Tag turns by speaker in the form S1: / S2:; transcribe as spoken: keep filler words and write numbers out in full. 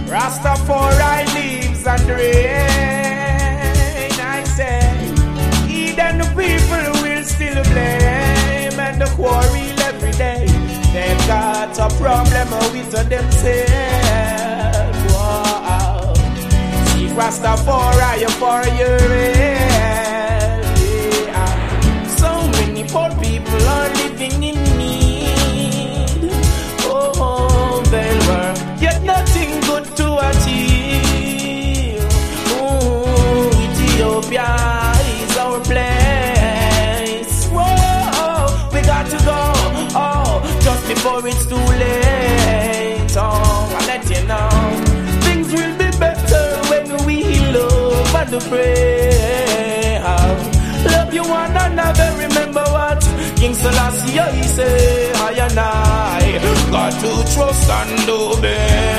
S1: Rastafari leaves and rain. I say, even the people will still blame and the quarrel every day. They've got a problem with themselves. Wow. See Rastafari for your head. Yeah. So many poor people are living in need. Oh, they were yet nothing good to achieve. Oh, Ethiopia is our place. Whoa, we got to go. Oh, just before it's too late. Oh, I'll let you know. Things will be better when we love and pray. Love you one another. Remember what King Selassie he say. I and I got to trust and obey.